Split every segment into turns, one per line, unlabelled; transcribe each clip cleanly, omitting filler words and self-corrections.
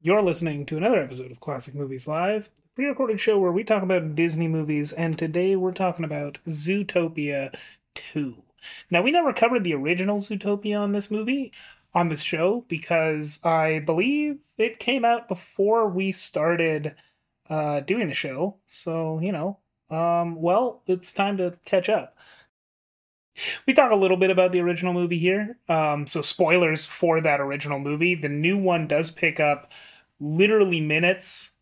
You're listening to another episode of Classic Movies Live, a pre-recorded show where we talk about Disney movies, and today we're talking about Zootopia 2. Now, we never covered the original Zootopia on this show, because I believe it came out before we started doing the show. So, well, it's time to catch up. We talk a little bit about the original movie here. So spoilers for that original movie. The new one does pick up literally minutes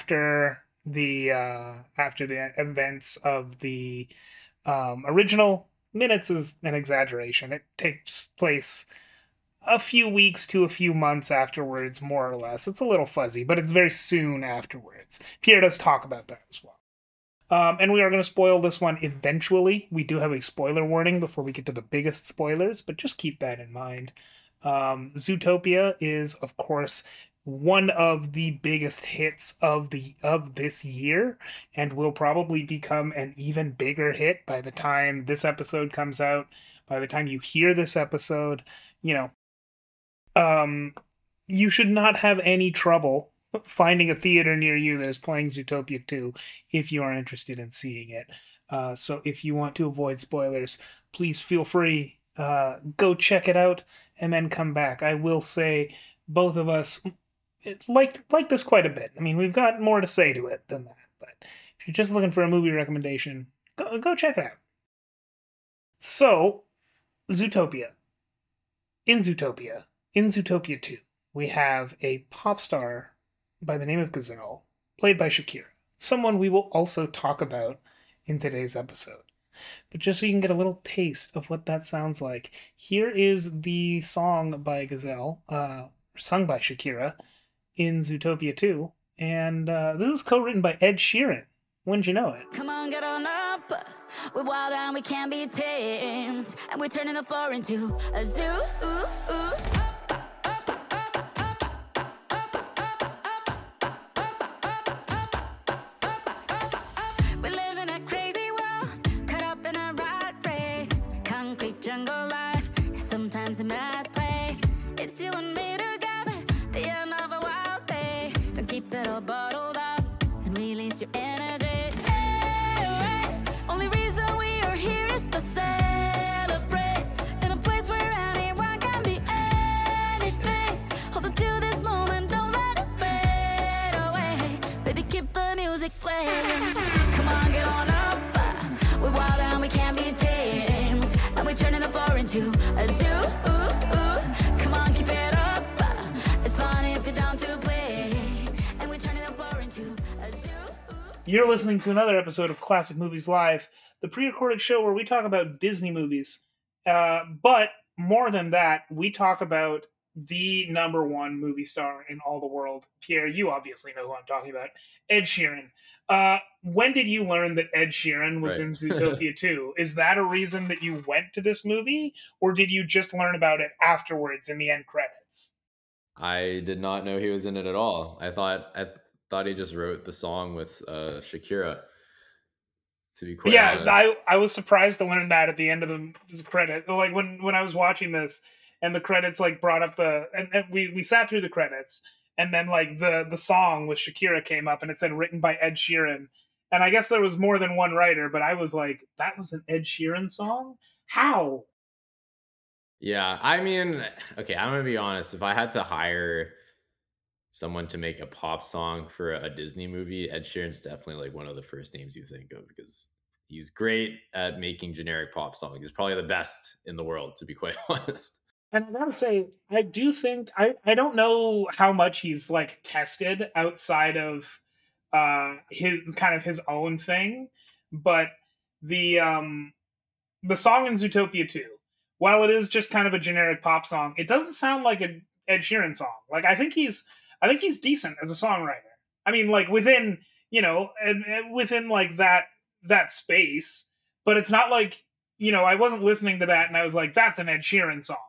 after the events of the original. Minutes is an exaggeration. It takes place a few weeks to a few months afterwards, more or less. It's a little fuzzy, but it's very soon afterwards. Pierre does talk about that as well. And we are going to spoil this one eventually. We do have a spoiler warning before we get to the biggest spoilers, but just keep that in mind. Zootopia is, of course, one of the biggest hits of this year, and will probably become an even bigger hit by the time this episode comes out. By the time you hear this episode, you should not have any trouble finding a theater near you that is playing Zootopia 2 if you are interested in seeing it. So if you want to avoid spoilers, please feel free. Go check it out and then come back. I will say both of us like this quite a bit. I mean, we've got more to say to it than that. But if you're just looking for a movie recommendation, go check it out. So, Zootopia. In Zootopia 2, we have a pop star by the name of Gazelle, played by Shakira, someone we will also talk about in today's episode. But just so you can get a little taste of what that sounds like, here is the song by Gazelle, sung by Shakira, in Zootopia 2, and this is co-written by Ed Sheeran. Wouldn't you know it?
Come on, get on up. We're wild and we can't be tamed, and we're turning the floor into a zoo. Ooh, ooh. Jungle life is sometimes a mad place. It's you and me together, the end of a wild day. Don't keep it all bottled up and release your energy. Hey, only reason we are here is to celebrate in a place where anyone can be anything. Hold on to this moment, don't let it fade away. Baby, keep the music playing. Come on, get on up. We're wild and we can't be tamed, and we're turning the floor into a zoo. Ooh, ooh. Come on, keep it up. It's fun if you're down to play, and we're turning the floor into a zoo. Ooh.
You're listening to another episode of Classic Movies Live, the pre-recorded show where we talk about Disney movies. But more than that, we talk about the number one movie star in all the world. Pierre, you obviously know who I'm talking about. Ed Sheeran. When did you learn that Ed Sheeran was in Zootopia 2? Is that a reason that you went to this movie, or did you just learn about it afterwards in the end credits?
I did not know he was in it at all. I thought he just wrote the song with Shakira. To be quite honest.
I was surprised to learn that at the end of the credit. Like when I was watching this and the credits like brought up and we sat through the credits. And then, like, the song with Shakira came up, and it said written by Ed Sheeran. And I guess there was more than one writer, but I was like, that was an Ed Sheeran song? How?
Yeah, I mean, okay, I'm going to be honest. If I had to hire someone to make a pop song for a Disney movie, Ed Sheeran's definitely, like, one of the first names you think of, because he's great at making generic pop songs. He's probably the best in the world, to be quite honest.
And I gotta say, I do think I don't know how much he's like tested outside of his own thing, but the song in Zootopia 2, while it is just kind of a generic pop song, it doesn't sound like an Ed Sheeran song. Like I think he's decent as a songwriter. I mean, like within within like that space, but it's not like I wasn't listening to that and I was like, that's an Ed Sheeran song.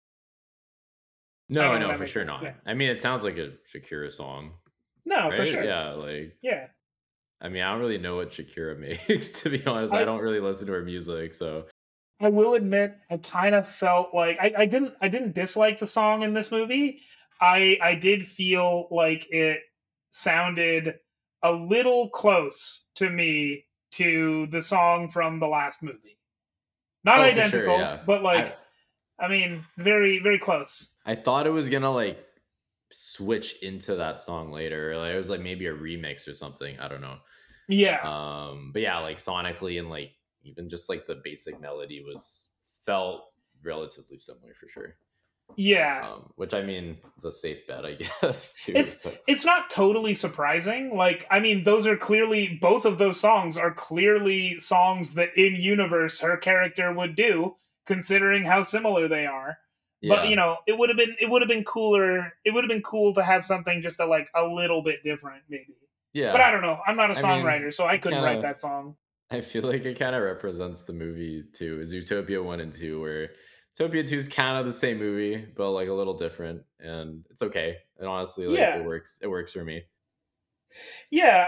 No, for sure not. Yeah. I mean, it sounds like a Shakira song.
No,
right?
for sure.
Yeah, I mean, I don't really know what Shakira makes, to be honest. I don't really listen to her music, so.
I will admit, I kind of felt like I didn't dislike the song in this movie. I did feel like it sounded a little close to me to the song from the last movie. Not
Oh, for sure,
identical,
yeah.
but
I
like, I mean, very very close.
I thought it was gonna like switch into that song later. Like it was like maybe a remix or something. I don't know.
Yeah,
But yeah, like sonically and like even just like the basic melody was felt relatively similar for sure.
yeah.
Which I mean, it's a safe bet, I guess, too.
It's
But
it's not totally surprising. Like, I mean, those are clearly both of those songs are clearly songs that in universe her character would do, considering how similar they are. But
yeah,
it would have been cooler. It would have been cool to have something just like a little bit different, maybe. But
yeah.
I don't know. I'm not a
I mean,
songwriter, so I
it
couldn't
kind
write
of.
that song.
I feel like it kind of represents the movie too. Is Utopia 1 and 2, where Utopia 2 is kind of the same movie, but like a little different, and it's okay. And honestly, like it
Yeah,
works. It works for me.
yeah.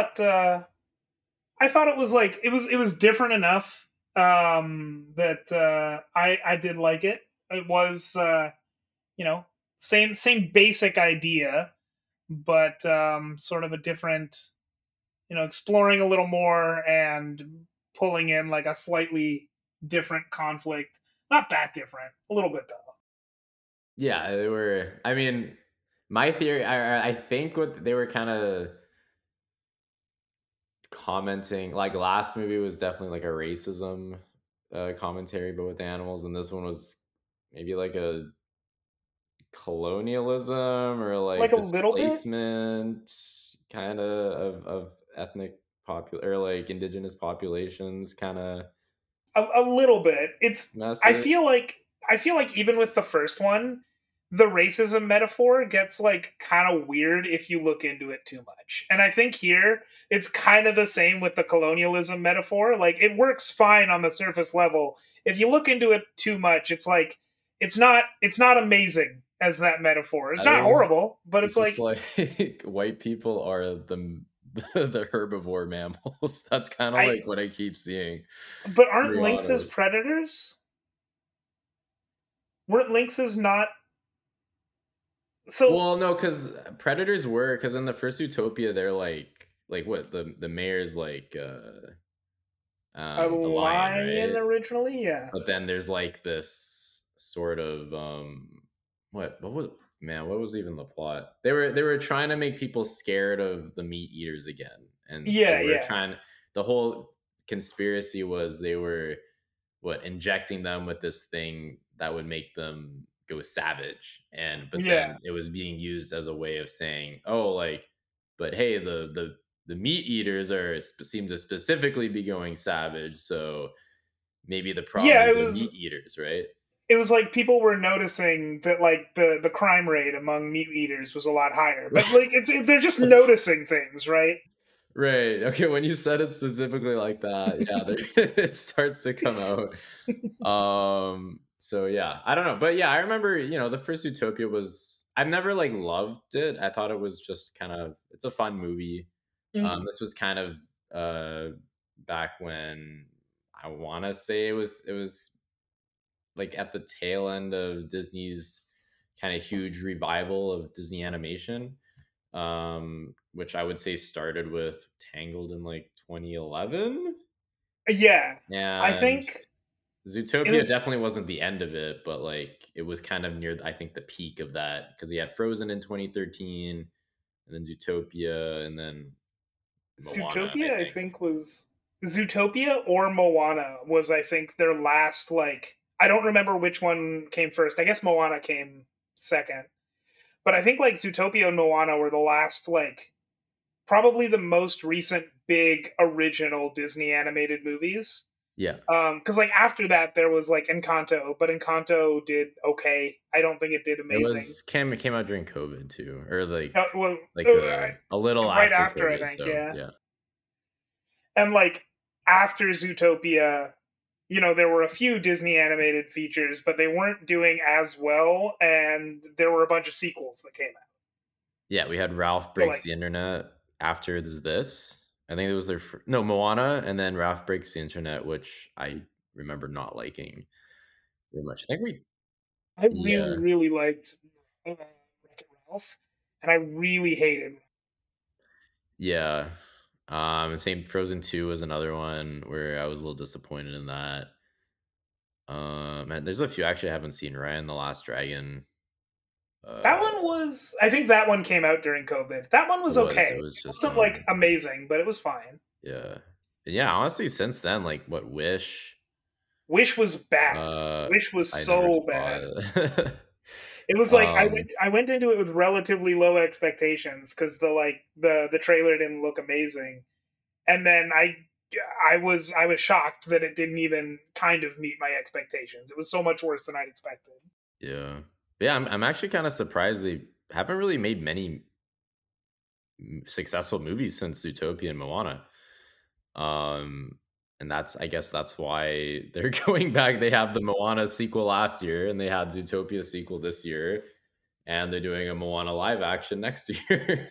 I thought it was like it was different enough that I did like it. It was you know same basic idea, but sort of a different exploring a little more and pulling in like a slightly different conflict. Not that different, a little bit though.
Yeah, they were. I mean, my theory. I think what they were kind of commenting, like last movie was definitely like a racism commentary, but with animals, and this one was maybe like a colonialism or
Like
like
a little bit,
displacement kind of ethnic or like indigenous populations kind of
a little bit. It's
message.
I feel like even with the first one, the racism metaphor gets like kind of weird if you look into it too much. And I think here it's kind of the same with the colonialism metaphor. Like it works fine on the surface level. If you look into it too much, it's like it's not amazing as that metaphor. It's
It
not
was
horrible, but it's
it's just
like
like white people are the herbivore mammals. That's kind of
I
like what I keep seeing
but aren't
through
lynxes
autos.
predators? Weren't lynxes not so
Well, no, because predators were because in the first Utopia they're like what the mayor's like
a
the lion,
lion
right?
originally? Yeah.
But then there's like this sort of what was man, what was even the plot? They were trying to make people scared of the meat eaters again. And they
Yeah,
were
yeah.
trying the whole conspiracy was they were what injecting them with this thing that would make them go savage. And but
Yeah.
then it was being used as a way of saying, "Oh, like but hey, the meat eaters seem to specifically be going savage, so maybe the problem
Yeah,
is the meat eaters, right?"
it was like people were noticing that like the crime rate among meat eaters was a lot higher. But like they're just noticing things, right?
Right. Okay, when you said it specifically like that, yeah, there, it starts to come out. So yeah, I don't know. But yeah, I remember, the first Utopia was I've never like loved it. I thought it was just kind of it's a fun movie.
Mhm.
This was kind of back when I want to say it was like at the tail end of Disney's kind of huge revival of Disney animation, which I would say started with Tangled in like 2011.
Yeah. I
And
think it
Zootopia
was
definitely wasn't the end of it, but like it was kind of near, I think, the peak of that because he had Frozen in 2013 and then Zootopia and then Moana, I
Zootopia, I
think.
think was Zootopia or Moana was I think their last like I don't remember which one came first. I guess Moana came second. But I think like Zootopia and Moana were the last like probably the most recent big original Disney animated movies.
Yeah.
Because like after that there was like Encanto, but Encanto did okay. I don't think it did
It
amazing.
was came out during COVID too, or
Well,
like a little
right
after
after I
COVID.
think,
So
yeah.
yeah.
And like after Zootopia, there were a few Disney animated features, but they weren't doing as well, and there were a bunch of sequels that came out.
Yeah, we had Ralph
So
Breaks
like,
the Internet after this. I think it was no, Moana, and then Ralph Breaks the Internet, which I remember not liking very much. I think we
I really,
yeah.
really liked Wreck-It else, and I really hated.
Yeah. Same. Frozen 2 was another one where I was a little disappointed in that. And there's a few actually I haven't seen. Ryan the Last Dragon.
That
Uh,
one was, I think that one came out during COVID. That one was
it
okay.
was
It
just
wasn't like amazing, but it was fine.
yeah. Yeah, honestly, since then, like what Wish,
Wish was bad.
uh
Wish was
I never
so
saw
bad.
it.
It was like
um
I went into it with relatively low expectations because the trailer didn't look amazing, and then I was shocked that it didn't even kind of meet my expectations. It was so much worse than I'd expected.
yeah. Yeah, I'm actually kind of surprised they haven't really made many successful movies since Zootopia and Moana. Um, and that's I guess that's why they're going back. They have the Moana sequel last year, and they had Zootopia sequel this year, and they're doing a Moana live action next year.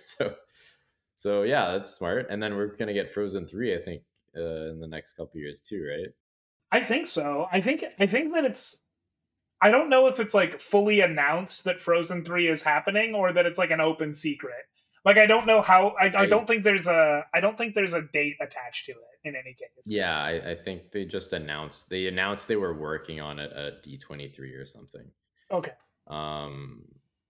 So yeah, that's smart. And then we're gonna get Frozen 3, I think, in the next couple years too, right?
I think so. I think that it's. I don't know if it's like fully announced that Frozen 3 is happening or that it's like an open secret. Like I don't know how I
I
don't think there's a date attached to it in any case.
Yeah, I think they just announced they were working on it at D23 or something.
Okay.
Um,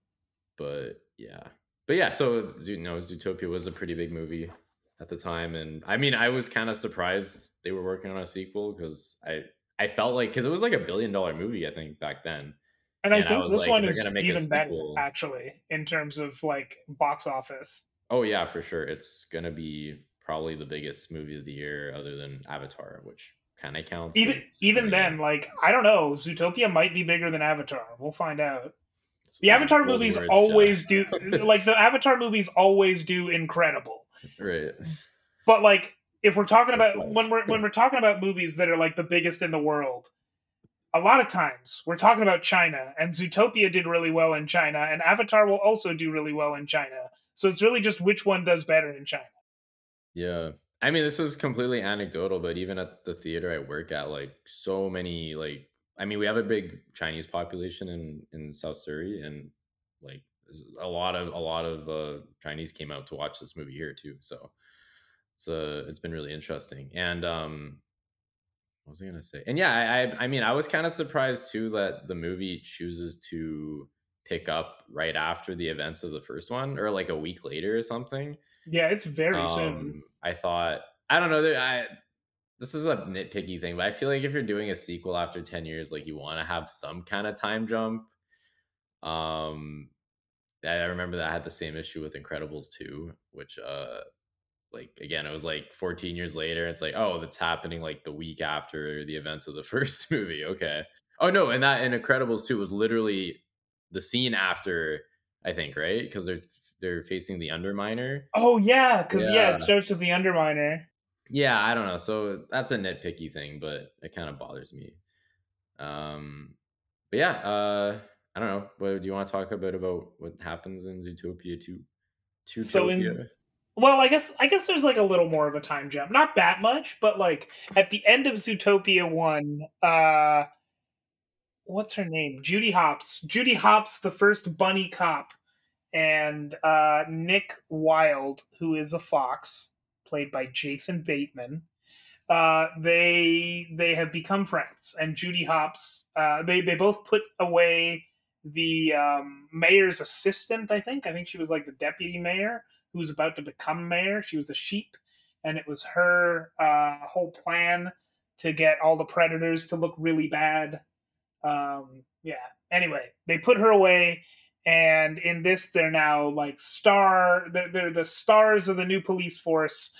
but yeah, so Zootopia was a pretty big movie at the time, and I mean, I was kind of surprised they were working on a sequel because I felt like because it was like $1 billion movie I think back then,
And I
and I
think
was
this
like,
one
they're gonna
is
make a
even better
sequel.
actually in terms of like box office.
Oh yeah, for sure, it's gonna be probably the biggest movie of the year other than Avatar, which kind of counts because it's
Even
coming out.
then, like I don't know, Zootopia might be bigger than Avatar. We'll find out. The
Those are
Avatar
bold
movies
words, Jeff.
always do like the Avatar movies always do incredible.
Right.
But like if we're talking
It
about
does.
when we're talking about movies that are like the biggest in the world, a lot of times we're talking about China, and Zootopia did really well in China, and Avatar will also do really well in China. So it's really just which one does better in China.
Yeah. I mean, this is completely anecdotal, but even at the theater I work at, like so many I mean, we have a big Chinese population in South Surrey, and like there's a lot of Chinese came out to watch this movie here too. So it's been really interesting. And what was I gonna say? And yeah, I mean, I was kind of surprised too that the movie chooses to pick up right after the events of the first one, or like a week later or something.
Yeah, it's very soon.
I thought I don't know. This is a nitpicky thing, but I feel like if you're doing a sequel after 10 years, like you want to have some kind of time jump. Um, I remember that I had the same issue with Incredibles 2, which like again, it was like 14 years later. It's like, oh, that's happening like the week after the events of the first movie. Okay. Oh no, and that in Incredibles 2 was literally the scene after, I think, right? Because they're facing the Underminer.
Oh yeah, because yeah,
Yeah.
it starts with the Underminer.
Yeah, I don't know. So that's a nitpicky thing, but it kind of bothers me. Um, but yeah, I don't know. What do you want to talk about what happens in Zootopia to
So in
Zootopia?
well, I guess there's like a little more of a time jump. Not that much, but like at the end of Zootopia 1, what's her name? Judy Hopps. Judy Hopps, the first bunny cop, and Nick Wilde, who is a fox, played by Jason Bateman. They have become friends, and Judy Hopps. They both put away the mayor's assistant. I think she was like the deputy mayor who was about to become mayor. She was a sheep, and it was her whole plan to get all the predators to look really bad. Yeah. Anyway, they put her away, and in this, they're now like They're the stars of the new police force.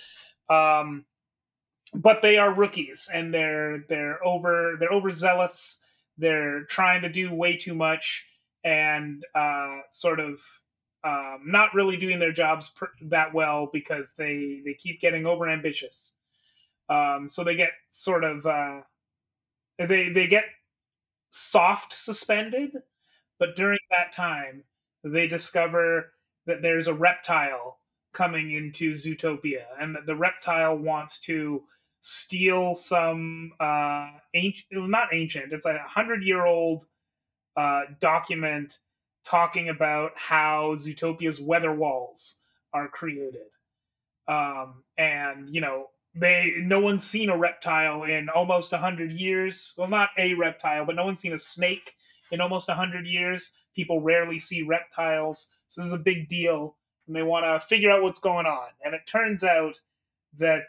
But they are rookies, and they're overzealous. They're trying to do way too much, and sort of not really doing their jobs that well because they keep getting overambitious. So they get sort of they get soft suspended, but during that time, they discover that there's a reptile coming into Zootopia, and that the reptile wants to steal some ancient, well, not ancient, it's like 100-year-old document talking about how Zootopia's weather walls are created. And no one's seen a reptile in almost 100 years. Well, not a reptile, but no one's seen a snake in almost 100 years. People rarely see reptiles, so this is a big deal, and they want to figure out what's going on. And it turns out that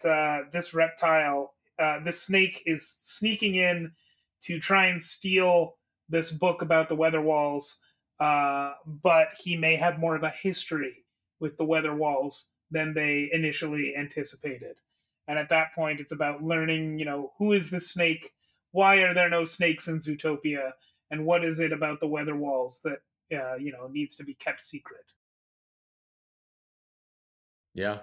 this snake, is sneaking in to try and steal this book about the weather walls. But he may have more of a history with the weather walls than they initially anticipated. And at that point, it's about learning, who is the snake? Why are there no snakes in Zootopia? And what is it about the weather walls that, needs to be kept secret?
Yeah.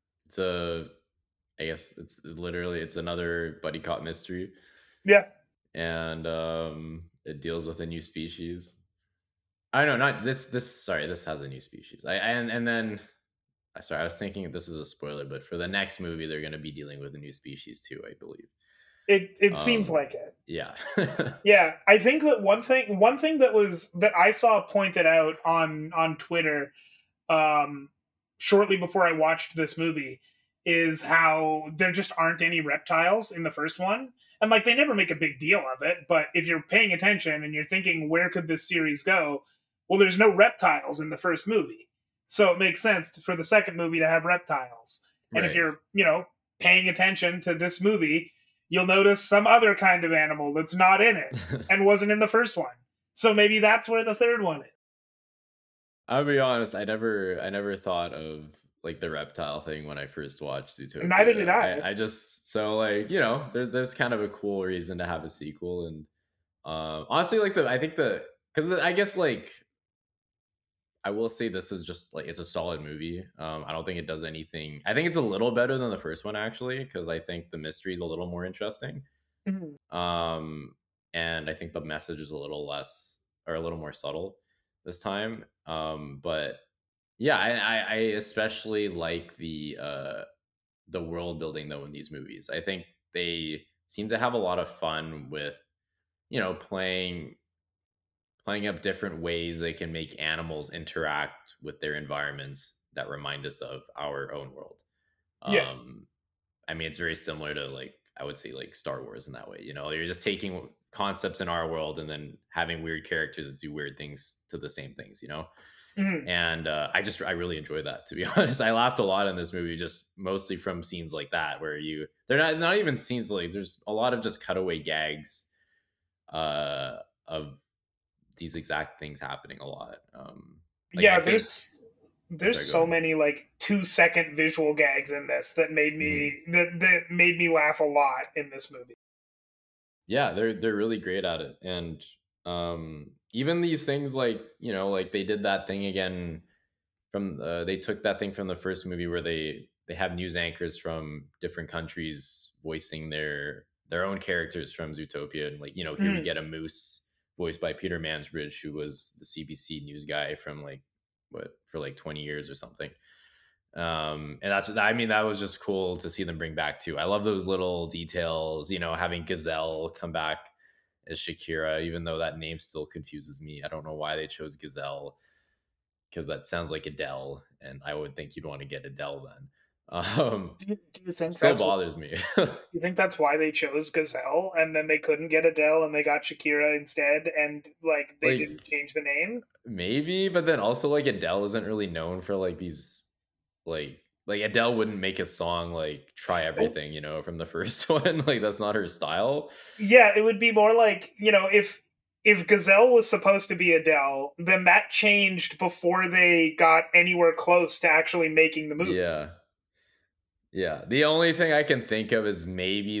I guess it's another buddy cop mystery.
Yeah.
And it deals with a new species. I don't know, not sorry, this has a new species. And then sorry, I was thinking this is a spoiler, but for the next movie, they're going to be dealing with a new species too, I believe.
It seems like it.
Yeah.
Yeah, I think that one thing that I saw pointed out on Twitter, shortly before I watched this movie, is how there just aren't any reptiles in the first one. And like, they never make a big deal of it, but if you're paying attention and you're thinking, where could this series go? Well, there's no reptiles in the first movie. So it makes sense for the second movie to have reptiles. And
Right.
if you're, paying attention to this movie, you'll notice some other kind of animal that's not in it and wasn't in the first one. So maybe that's where the third one is.
I'll be honest, I never thought of like the reptile thing when I first watched Zootopia.
Neither did I.
I just, so like, there's kind of a cool reason to have a sequel. And honestly, like because I guess, like, I will say this is just like, it's a solid movie. I don't think it does anything. I think it's a little better than the first one, actually, because I think the mystery is a little more interesting.
Mhm.
And I think the message is a little more subtle this time. But yeah, I especially like the world building though in these movies. I think they seem to have a lot of fun with, playing up different ways they can make animals interact with their environments that remind us of our own world.
Yeah.
I mean, it's very similar to, like, I would say, like, Star Wars in that way. You're just taking concepts in our world and then having weird characters do weird things to the same things.
Mhm.
And I really enjoy that, to be honest. I laughed a lot in this movie, just mostly from scenes like that, where they're not even scenes, like, there's a lot of just cutaway gags of these exact things happening a lot. Like,
Yeah,
I think,
there's
sorry, go
so
ahead.
many like 2-second visual gags in this that made
Mhm.
me that made me laugh a lot in this movie.
Yeah, they're really great at it. And even these things, like, like they did that thing again from they took that thing from the first movie where they have news anchors from different countries voicing their own characters from Zootopia. And, like, here we
Mhm.
get a moose voiced by Peter Mansbridge, who was the CBC news guy from, like, for like 20 years or something. And that was just cool to see them bring back too. I love those little details, having Gazelle come back as Shakira, even though that name still confuses me. I don't know why they chose Gazelle, because that sounds like Adele, and I would think you'd want to get Adele then.
Do you think
Still
that's
bothers me.
you think that's why they chose Gazelle and then they couldn't get Adele and they got Shakira instead, and like they
Like,
didn't change the name?
maybe, but then also, like, Adele isn't really known for, like, these, like Adele wouldn't make a song like Try
Oh,
Everything, from the first one. Like, that's not her style.
yeah, it would be more like, if Gazelle was supposed to be Adele, then that changed before they got anywhere close to actually making the movie.
Yeah. Yeah. The only thing I can think of is maybe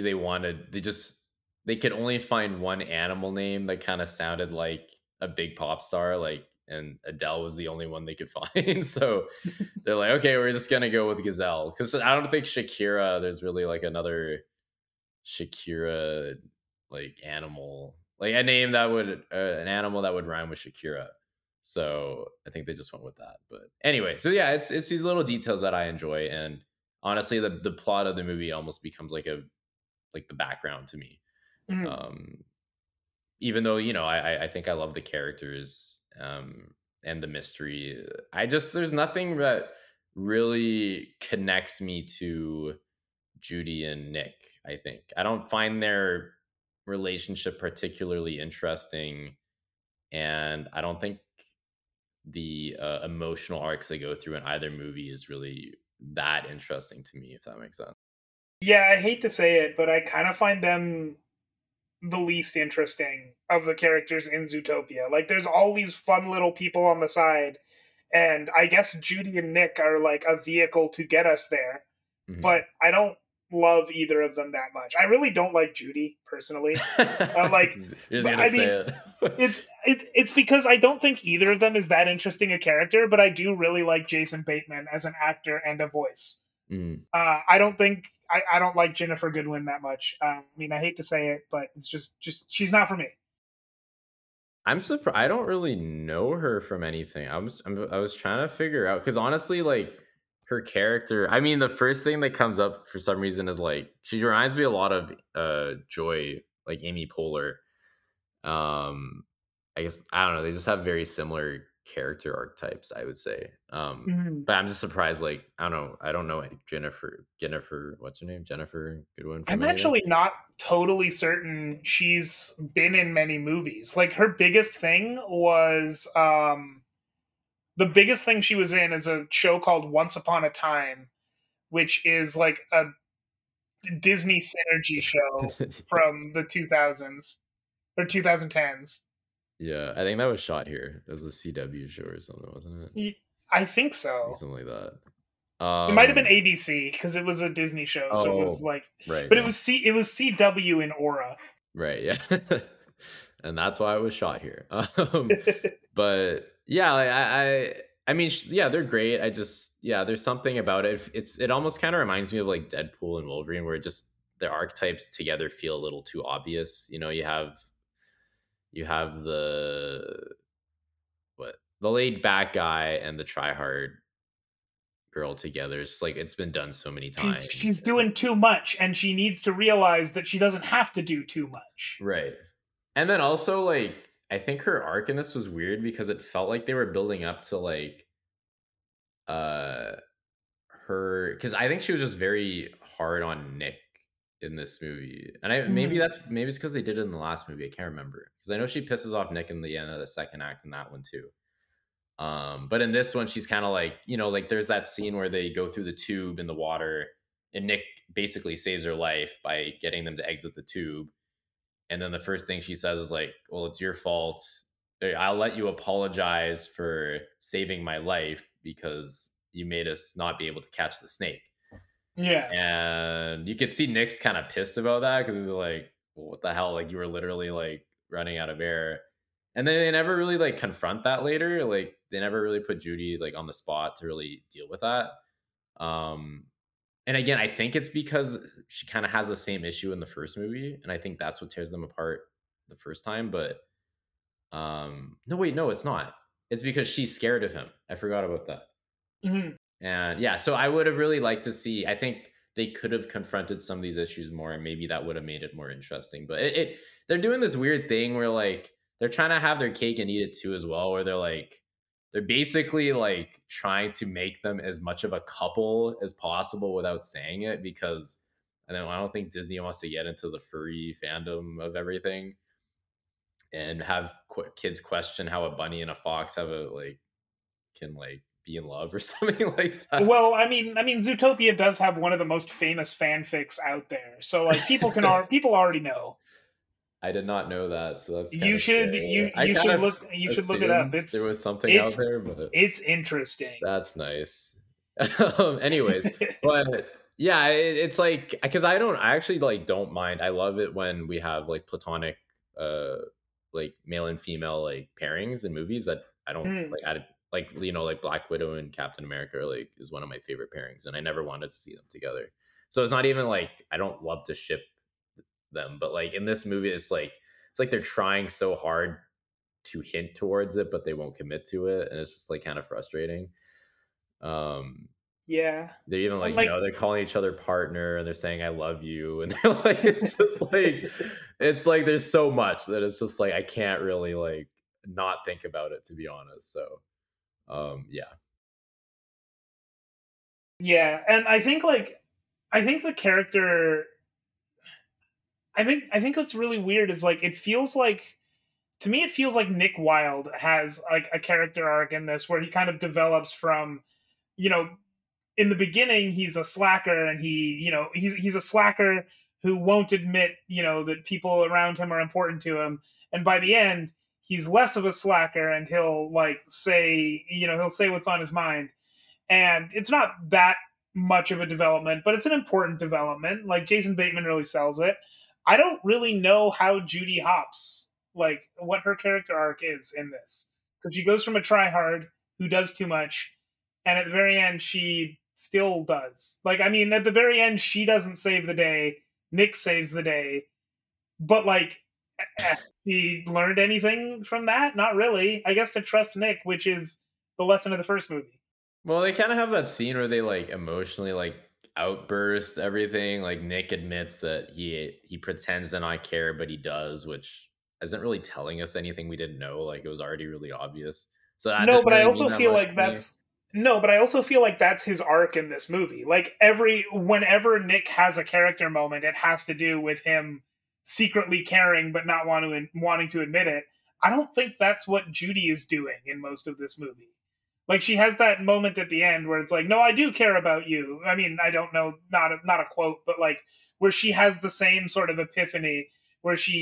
they could only find one animal name that kind of sounded like a big pop star, like, and Adele was the only one they could find. So they're like, okay, we're just gonna go with Gazelle. Because I don't think Shakira, there's really like another Shakira like animal, like a name that would an animal that would rhyme with Shakira. So I think they just went with that. But anyway, so yeah, it's these little details that I enjoy. And honestly, the plot of the movie almost becomes like the background to me.
Mhm.
Um, Even though, I think I love the characters. and the mystery. There's nothing that really connects me to Judy and Nick. I think I don't find their relationship particularly interesting, and I don't think the emotional arcs they go through in either movie is really that interesting to me, if that makes sense.
Yeah, I hate to say it, but I kind of find them the least interesting of the characters in Zootopia. Like, there's all these fun little people on the side, and I guess Judy and Nick are like a vehicle to get us there.
Mhm.
But I don't love either of them that much. I really don't like Judy personally. Like,
You're just gonna
I
say
mean,
it.
it's because I don't think either of them is that interesting a character, but I do really like Jason Bateman as an actor and a voice.
Mm.
I don't think I don't like Jennifer Goodwin that much. I mean, I hate to say it, but it's just she's not for me.
I'm surprised. I don't really know her from anything. I was trying to figure out because honestly, like her character. I mean, the first thing that comes up for some reason is like she reminds me a lot of Joy, like Amy Poehler. Um, I guess I don't know. They just have very similar character archetypes, I would say.
Mhm.
But I'm just surprised. Like I don't know. I don't know Jennifer. What's her name? Jennifer Goodwin from
I'm
anything.
actually not totally certain she's been in many movies. Like her biggest thing was the biggest thing she was in is a show called Once Upon a Time, which is like a Disney synergy show from the 2000s or 2010s.
Yeah, I think that was shot here. It was a CW show or something, wasn't it?
I think
I think
so.
something like that.
It might have been ABC because it was a Disney show, so it was
Oh,
like,
right,
but
yeah,
it was CW in Aura.
right, yeah, and that's why it was shot here. But yeah, like, I mean, yeah, they're great. Yeah, there's something about it. It almost kind of reminds me of like Deadpool and Wolverine, where it just the archetypes together feel a little too obvious. You know, you have the laid back guy and the try hard girl together. It's like it's been done so many times.
She's doing too much, and she needs to realize that she doesn't have to do too much.
Right. And then also like I think her arc in this was weird because it felt like they were building up to like uh her because I think she was just very hard on Nick in this movie. And maybe it's because they did it in the last movie. I can't remember. Because I know she pisses off Nick in the end of the second act in that one too. But in this one, she's kind of like, you know, like there's that scene where they go through the tube in the water, and Nick basically saves her life by getting them to exit the tube. And then the first thing she says is like, "Well, it's your fault. I'll let you apologize for saving my life because you made us not be able to catch the snake."
Yeah.
And you could see Nick's kind of pissed about that because he's like, well, "What the hell? Like you were literally like running out of air." And then they never really like confront that later. Like they never really put Judy like on the spot to really deal with that. Um, and again, I think it's because she kind of has the same issue in the first movie, and I think that's what tears them apart the first time. But no, wait, no, it's not. It's because she's scared of him. I forgot about that.
Mm-hmm.
And yeah, so I would have really liked to see. I think they could have confronted some of these issues more, and maybe that would have made it more interesting. But they're doing this weird thing where like they're trying to have their cake and eat it too as well, where they're basically like trying to make them as much of a couple as possible without saying it because I don't think Disney wants to get into the furry fandom of everything and have kids question how a bunny and a fox have a like can like be in love or something like that.
Well, I mean, Zootopia does have one of the most famous fanfics out there, so like people already know.
I did not know that, so that's
You should you should look it up.
There was something out there, but
it's interesting.
That's nice. Anyways, but yeah, it's like because I actually like don't mind. I love it when we have like platonic, like male and female like pairings in movies that I don't like. Like you know, like Black Widow and Captain America like is one of my favorite pairings, and I never wanted to see them together. So it's not even like I don't love to ship them, but like in this movie, it's like they're trying so hard to hint towards it, but they won't commit to it, and it's just like kind of frustrating.
Yeah,
they're even like, you know, they're calling each other partner and they're saying I love you, and they're like it's just like it's like there's so much that it's just like I can't really like not think about it, to be honest. So Yeah.
Yeah, and I think the character I think what's really weird is like it feels like to me it feels like Nick Wilde has like a character arc in this where he kind of develops from, you know, in the beginning he's a slacker and he's a slacker who won't admit, that people around him are important to him. And by the end, he's less of a slacker and he'll like say, he'll say what's on his mind. And it's not that much of a development, but it's an important development. Like Jason Bateman really sells it. I don't really know how Judy Hopps, like what her character arc is in this, because she goes from a tryhard who does too much, and at the very end she still does. Like, I mean, at the very end she doesn't save the day. Nick saves the day, but like, he learned anything from that? Not really. I guess to trust Nick, which is the lesson of the first movie.
Well, they kind of have that scene where they like emotionally like outburst everything. Like Nick admits that he pretends to not care, but he does, which isn't really telling us anything we didn't know. Like it was already really obvious. So that
No,
didn't
but I
really mean
also
that
feel
much
like
to me.
that's no, but I also feel like that's his arc in this movie. Like whenever Nick has a character moment, it has to do with him secretly caring but not wanting to admit it. I don't think that's what Judy is doing in most of this movie. Like she has that moment at the end where it's like, "No, I do care about you." I mean, I don't know, not a quote, but like where she has the same sort of epiphany where she,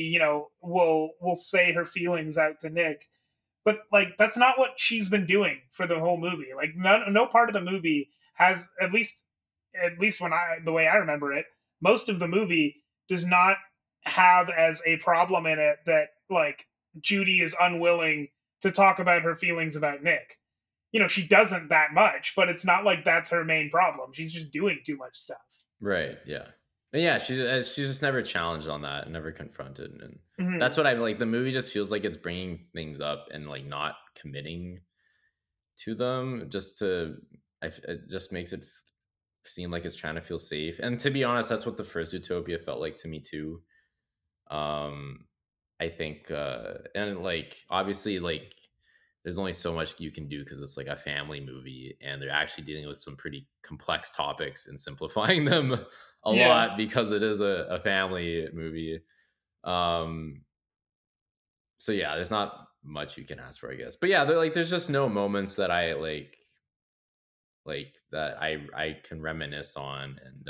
will say her feelings out to Nick, but like that's not what she's been doing for the whole movie. Like no part of the movie has, at least when I the way I remember it, most of the movie does not have as a problem in it that like Judy is unwilling to talk about her feelings about Nick. She doesn't that much, but it's not like that's her main problem. She's just doing too much stuff.
Right. Yeah. And yeah, she's just never challenged on that, never confronted, and
Mhm.
that's what I like. The movie just feels like it's bringing things up and like not committing to them, just to. It just makes it seem like it's trying to feel safe. And to be honest, that's what the first Utopia felt like to me too. Um, I think, and like obviously, like there's only so much you can do because it's like a family movie, and they're actually dealing with some pretty complex topics and simplifying them a
Yeah.
lot because it is a family movie. Um, so yeah, there's not much you can ask for, I guess. But yeah, there's just no moments that I like that I can reminisce on and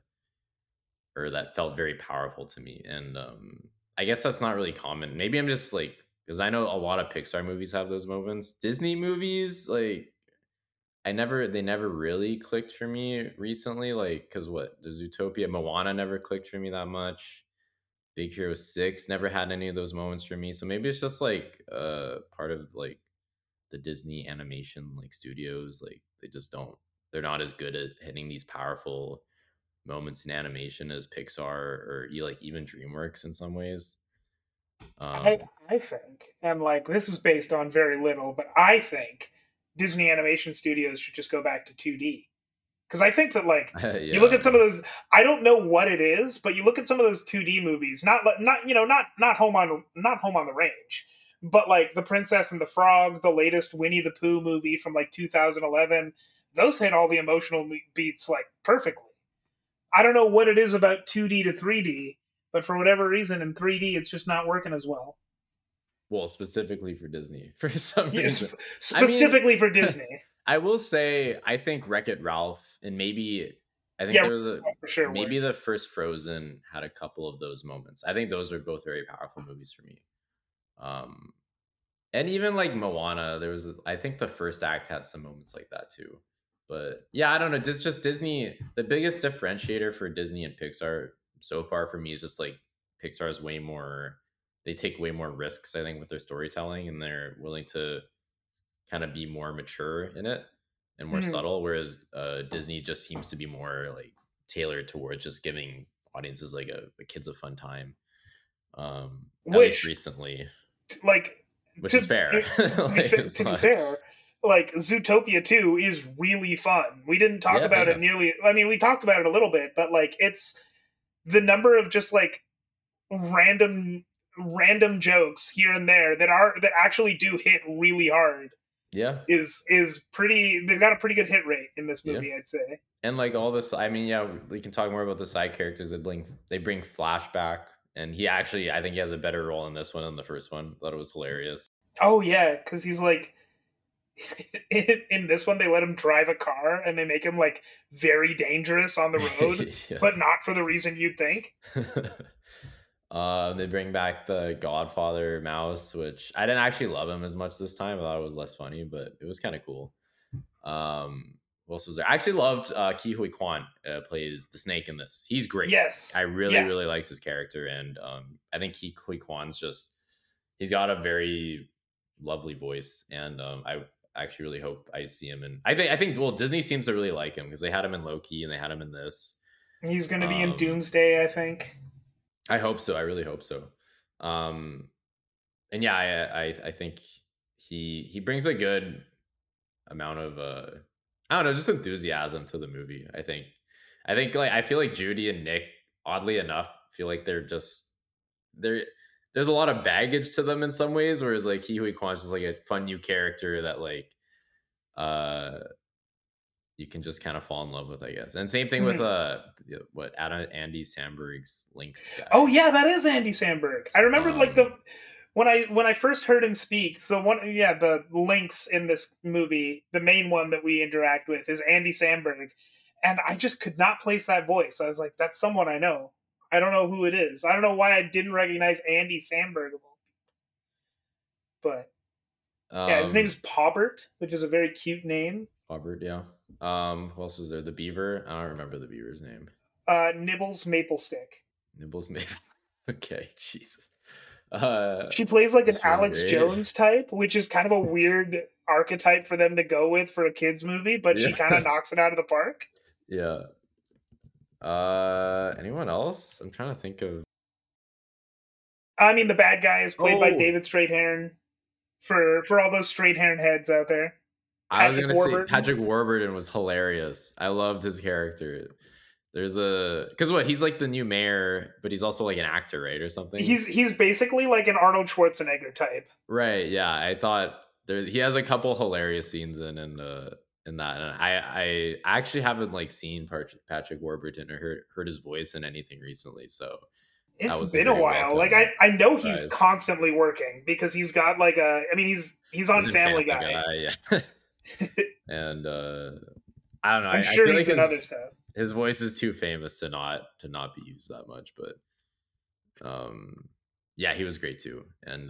or that felt very powerful to me. And I guess that's not really common. Maybe I'm just like because I know a lot of Pixar movies have those moments. Disney movies, like they never really clicked for me recently. Like because what the Zootopia, Moana never clicked for me that much. Big Hero 6 never had any of those moments for me. So maybe it's just like part of like the Disney animation like studios. Like they're not as good at hitting these powerful moments in animation as Pixar or like even DreamWorks in some ways.
I
Um,
I think, and like this is based on very little, but I think Disney Animation Studios should just go back to 2D. Because I think that like you look
yeah,
at some of those, I don't know what it is, but you look at some of those 2D movies, not Home on the Range, but like The Princess and the Frog, the latest Winnie the Pooh movie from like 2011. Those hit all the emotional beats like perfectly. I don't know what it is about 2D to 3D, but for whatever reason in 3D it's just not working as well.
well, specifically for Disney for some reason.
Yes,
I mean,
specifically for Disney.
I will say I think Wreck It Ralph and maybe I think
Yeah,
there was a
for sure
maybe
work.
the first Frozen had a couple of those moments. I think those are both very powerful movies for me. Um, and even like Moana, I think the first act had some moments like that too. But yeah, I don't know. Just Disney. The biggest differentiator for Disney and Pixar so far for me is just like Pixar is way more. They take way more risks, I think, with their storytelling, and they're willing to kind of be more mature in it and more
Mhm.
subtle. Whereas Disney just seems to be more like tailored towards just giving audiences like a kids a fun time. At least
Which
recently,
like
which is
to
fair. Like it's
to be
not.
fair, like Zootopia 2 is really fun. We didn't talk
Yeah,
about it
yeah.
nearly. I mean, we talked about it a little bit, but like it's the number of just like random random jokes here and there that actually do hit really hard
Yeah,
is pretty. They've got a pretty good hit rate in this
yeah.
movie, I'd say.
And like all this, I mean, yeah, we can talk more about the side characters. They bring flashback, and he actually, I think he has a better role in this one than the first one. Thought it was hilarious.
Oh yeah, because he's like in this one they let him drive a car and they make him like very dangerous on the road,
Yeah.
but not for the reason you'd think.
They bring back the Godfather mouse, which I didn't actually love him as much this time. I thought it was less funny, but it was kind of cool. What else was there? I actually loved Ki Hui Kwan plays the snake in this. He's great. I
Yes.
really,
Yeah.
really liked his character, and I think Ki Hui Kwan's he's got a very lovely voice, and I actually really hope I see him. And I think well, Disney seems to really like him because they had him in Loki and they had him in this.
He's going to be in
Um,
Doomsday, I think.
I hope so. I really hope so. And yeah, I think he brings a good amount of I don't know, just enthusiasm to the movie. I think like I feel like Judy and Nick, oddly enough, feel like they're there's a lot of baggage to them in some ways, whereas like Ki Hui Kwan's just like a fun new character that like uh you can just kind of fall in love with, I guess. And same thing with
Mhm.
what Andy Samberg's Lynx
Oh
guy.
yeah, that is Andy Samberg. I remember like
Um
the when I first heard him speak. So one, yeah, the Lynx in this movie, the main one that we interact with is Andy Samberg, and I just could not place that voice. I was like, that's someone I know. I don't know who it is. I don't know why I didn't recognize Andy Samberg, but yeah, his
um
name's Paubert, which is a very cute name.
Robert, yeah. Who else was there? The beaver. I don't remember the beaver's name.
Nibbles Maplestick.
Nibbles maybe. Okay, Jesus.
She plays like an
She was
Alex
great.
Jones type, which is kind of a weird archetype for them to go with for a kids movie, but she kind of
Yeah.
knocks it out of the park.
Yeah. Anyone else? I'm trying to think of.
I mean, the bad guy is played by
Oh,
David Straighthairn for all those Straighthairn heads out there.
I was
Patrick
gonna say
Warburton.
Patrick Warburton was hilarious. I loved his character. There's a because what he's like the new mayor, but he's also like an actor, right, or something.
He's basically like an Arnold Schwarzenegger type.
Right? Yeah, I thought he has a couple hilarious scenes in that, and I actually haven't like seen Patrick Warburton or heard his voice in anything recently, so that
It's
was a
been a
very
while. Like
welcome
I know he's
surprise.
constantly working because he's got like a. I mean, he's on
He's in
Family
Family
Guy.
Guy, yeah, and I don't know.
I'm
I
sure
feel like
he's in other stuff.
his voice is too famous to not be used that much, but yeah, he was great too, and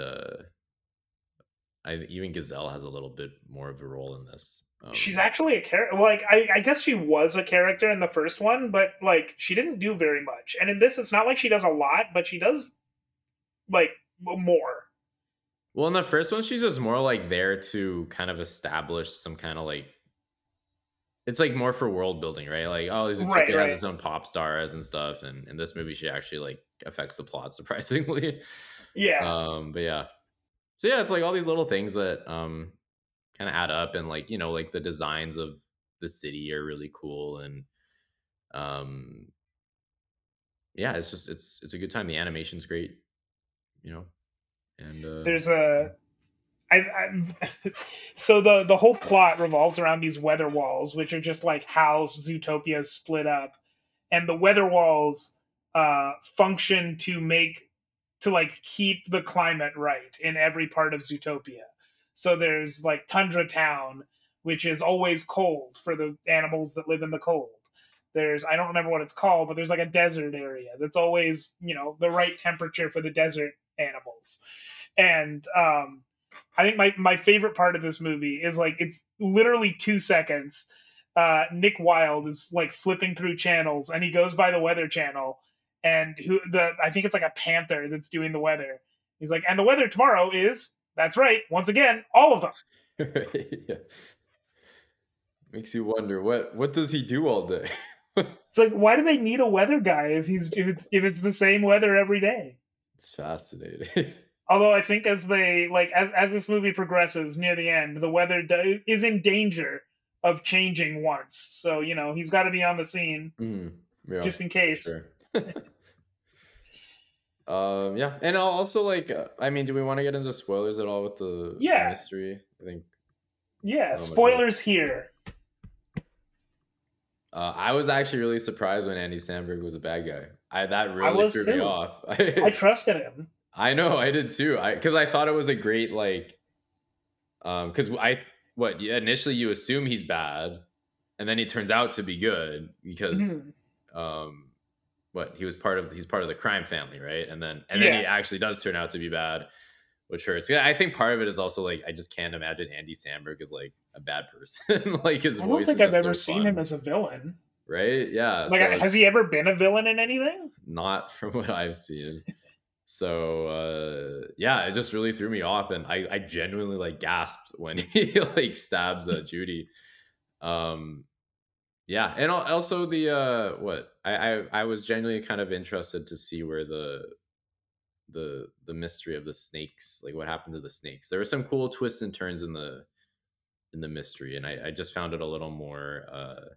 even Gazelle has a little bit more of a role in this.
She's actually a character. Well, like I guess she was a character in the first one, but like she didn't do very much. And in this, it's not like she does a lot, but she does like more.
Well, in the first one, she's just more like there to kind of establish some kind of like it's like more for world building, right? Like, oh,
Right,
Zootopia has
right.
its own pop stars and stuff, and in this movie, she actually like affects the plot surprisingly.
Yeah.
But yeah, so yeah, it's like all these little things that kind of add up, and like like the designs of the city are really cool, and um, yeah, it's just it's a good time. The animation's great, you know, and
There's a so the whole plot revolves around these weather walls, which are just like how Zootopia is split up, and the weather walls function to like keep the climate right in every part of Zootopia. So there's like Tundra Town, which is always cold for the animals that live in the cold. There's I don't remember what it's called, but there's like a desert area that's always the right temperature for the desert animals. And I think my favorite part of this movie is like it's literally 2 seconds. Nick Wilde is like flipping through channels, and he goes by the Weather Channel, and I think it's like a panther that's doing the weather. He's like, and the weather tomorrow is that's right, once again, all of them.
yeah, makes you wonder what does he do all day.
It's like, why do they need a weather guy if it's the same weather every day?
It's fascinating.
Although I think as they like as this movie progresses near the end, the weather is in danger of changing once. So he's got to be on the scene
Yeah,
just in case.
sure. Yeah, and I'll also like, I mean, do we want to get into spoilers at all with the
Yeah,
mystery? I think
Yeah,
on my list.
spoilers here.
I was actually really surprised when Andy Samberg was a bad guy. That
I
really
was
threw me
too.
off.
I trusted him.
I know, I did too. Because I thought it was a great like, because yeah, initially you assume he's bad, and then he turns out to be good because,
Mhm.
um, he's part of the crime family, right? And then
Yeah,
he actually does turn out to be bad, which hurts. Yeah, I think part of it is also like I just can't imagine Andy Samberg is like a bad person. Like his
I don't
voice
think
is
I've
just
ever
so
seen him
fun,
as a villain.
right? Yeah.
Like,
So
has he ever been a villain in anything?
not from what I've seen. So yeah, it just really threw me off, and I genuinely like gasped when he like stabs Judy. Um, yeah, and also the what I was genuinely kind of interested to see where the mystery of the snakes, like what happened to the snakes. There were some cool twists and turns in the mystery, and I just found it a little more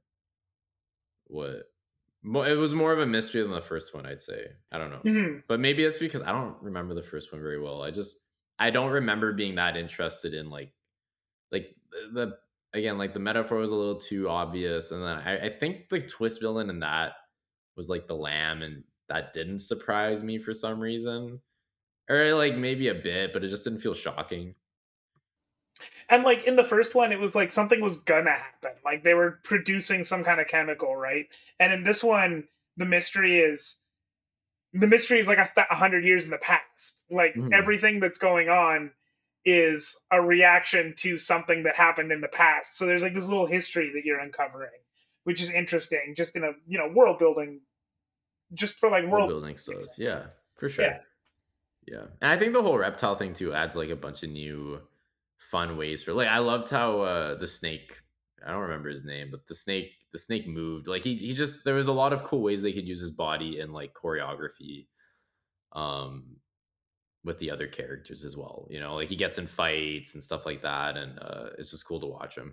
what it was more of a mystery than the first one, I'd say. I don't know.
Mhm.
But maybe it's because I don't remember the first one very well. I don't remember being that interested in like the again, like the metaphor was a little too obvious. And then I think the twist villain in that was like the lamb, and that didn't surprise me for some reason. Or like maybe a bit, but it just didn't feel shocking.
And like in the first one, it was like something was gonna happen. Like they were producing some kind of chemical, right? And in this one, the mystery is like 100 years in the past. Like
Mhm.
everything that's going on is a reaction to something that happened in the past. So there's like this little history that you're uncovering, which is interesting, just in a world building, just for like
World
world
building
building
stuff.
sense.
Yeah, for
Yeah.
sure. Yeah. And I think the whole reptile thing too adds like a bunch of new fun ways for like I loved how the snake, I don't remember his name, but the snake moved. Like he just there was a lot of cool ways they could use his body and like choreography um with the other characters as well. Like he gets in fights and stuff like that, and it's just cool to watch him.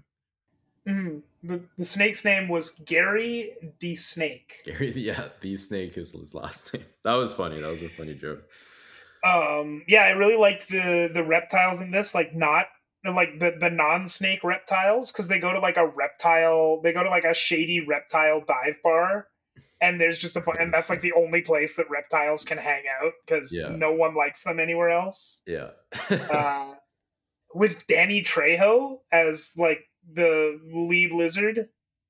The snake's name was Gary the Snake.
Gary, yeah, the snake is his last name. That was funny. That was a funny joke.
Yeah, I really liked the reptiles in this, like not like the non-snake reptiles, because they go to like a shady reptile dive bar, and there's just and that's like the only place that reptiles can hang out because
Yeah.
no one likes them anywhere else.
Yeah.
uh with Danny Trejo as like the lead lizard.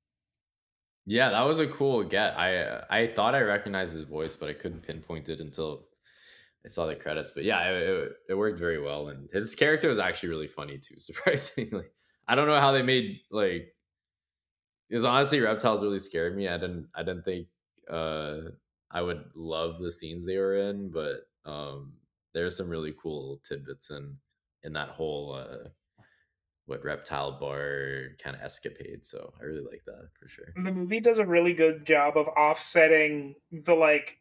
Yeah, that was a cool get. I thought I recognized his voice, but I couldn't pinpoint it until I saw the credits. But yeah, it worked very well, and his character was actually really funny too. Surprisingly, I don't know how they made like because honestly, reptiles really scared me. I didn't think uh I would love the scenes they were in, but there's some really cool tidbits in that whole what reptile bar kind of escapade. So I really like that for sure.
The movie does a really good job of offsetting the like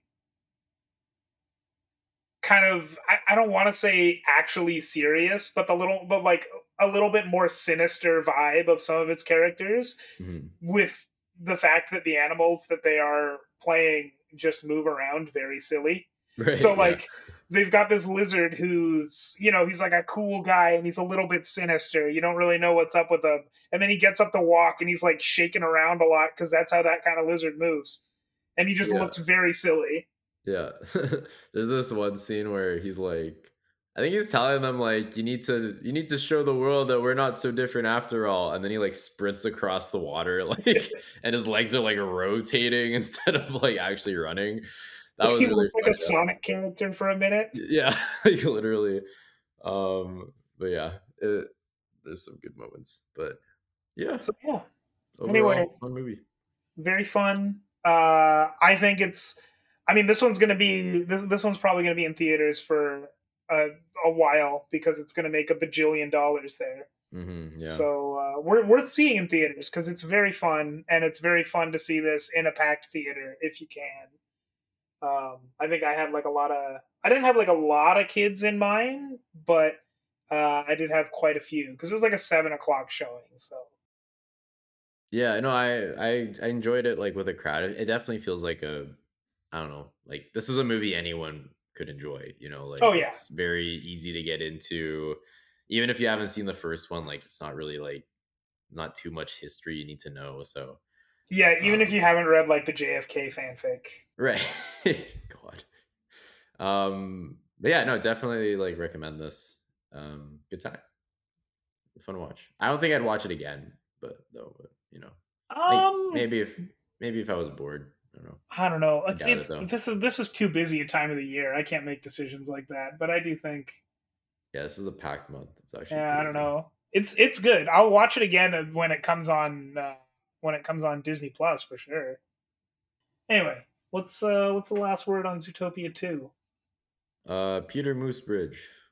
kind of I don't want to say actually serious, but like a little bit more sinister vibe of some of its characters
Mhm.
with the fact that the animals that they are playing just move around very silly. So
Right. Yeah.
like they've got this lizard who's, he's like a cool guy and he's a little bit sinister. You don't really know what's up with him. And then he gets up to walk and he's like shaking around a lot because that's how that kind of lizard moves. And he just
Yeah.
looks very silly.
Yeah. There's this one scene where he's like I think he's telling them like you need to show the world that we're not so different after all. And then he like sprints across the water like and his legs are like rotating instead of like actually running. That was
He
really
looks like
fun.
a Sonic character for a minute.
Yeah, like literally. But yeah, there's some good moments. But yeah,
So yeah. Anyway,
overall fun movie.
very fun. I think it's. I mean, this one's probably gonna be in theaters for a while because it's gonna make a bajillion dollars there.
Yeah.
So we're worth seeing in theaters because it's very fun and it's very fun to see this in a packed theater if you can. I think I had like a lot of. I didn't have like a lot of kids in mine, but I did have quite a few because it was like a 7 o'clock showing. So
Yeah, no, I enjoyed it like with a crowd. It definitely feels like a I don't know, like this is a movie anyone could enjoy, like
oh yeah,
it's very easy to get into. Even if you haven't seen the first one, like it's not really like not too much history you need to know. So
Yeah, even if you haven't read like the JFK fanfic.
right. God. But yeah, no, definitely like recommend this. Good time. Fun watch. I don't think I'd watch it again, but you know,
Um,
maybe if I was bored, I don't know.
I don't know.
I doubt it, though.
This is too busy a time of the year. I can't make decisions like that. But I do think,
Yeah, this is a packed month. It's actually
yeah, I don't
crazy.
know. It's good. I'll watch it again when it comes on Disney Plus for sure. Anyway, what's the last word on Zootopia 2?
Peter Moose Bridge.